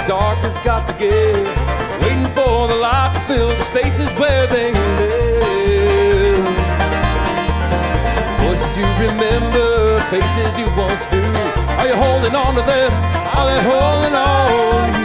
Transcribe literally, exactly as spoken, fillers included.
dark has got to get, waiting for the light to fill the spaces where they live. Voices you remember, faces you once knew. Are you holding on to them? Are they holding on to you?